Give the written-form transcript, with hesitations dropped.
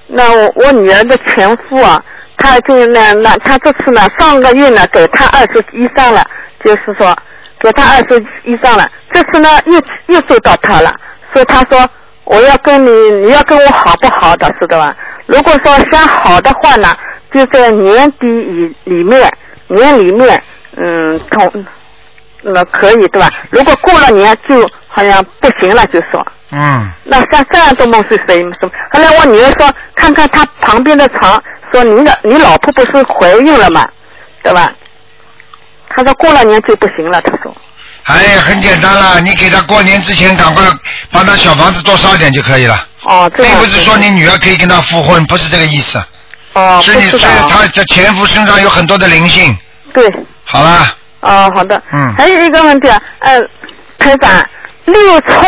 那我女儿的前夫啊，他就他这次呢，上个月呢给他20以上了，就是说给他20以上了，这次呢又收到他了，所以他说我要跟你要跟我好不好的，是的吧？如果说想好的话呢，就在年底里面，那可以对吧？如果过了年就好像不行了，就说。那像这样的梦是谁？后来我女儿说，看看她旁边的床，说你老婆不是怀孕了吗？对吧？她说过了年就不行了，她说。 哎，很简单了，你给她过年之前赶快帮她小房子多烧一点就可以了。 这样。 并不是说你女儿可以跟他复婚，不是这个意思。是你是她的前夫身上有很多的灵性。 对。 好了。 好的。还有一个问题啊，台长，6